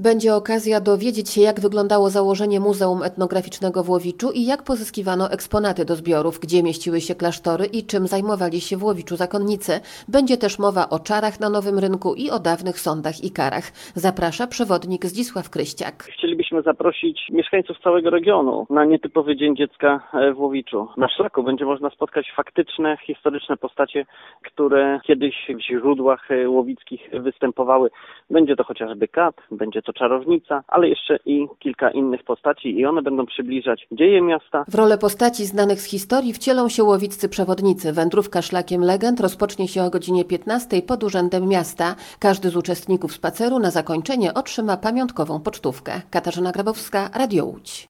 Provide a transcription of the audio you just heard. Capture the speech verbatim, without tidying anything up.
Będzie okazja dowiedzieć się, jak wyglądało założenie Muzeum Etnograficznego w Łowiczu i jak pozyskiwano eksponaty do zbiorów, gdzie mieściły się klasztory i czym zajmowali się w Łowiczu zakonnicy. Będzie też mowa o czarach na Nowym Rynku i o dawnych sądach i karach. Zaprasza przewodnik Zdzisław Kryściak. Chcielibyśmy zaprosić mieszkańców całego regionu na nietypowy Dzień Dziecka w Łowiczu. Na szlaku będzie można spotkać faktyczne, historyczne postacie, które kiedyś w źródłach łowickich występowały. Będzie to chociażby kat, będzie to czarownica, ale jeszcze i kilka innych postaci i one będą przybliżać dzieje miasta. W rolę postaci znanych z historii wcielą się łowiccy przewodnicy. Wędrówka szlakiem legend rozpocznie się o godzinie piętnastej pod Urzędem Miasta. Każdy z uczestników spaceru na zakończenie otrzyma pamiątkową pocztówkę. Katarzyna Grabowska, Radio Łódź.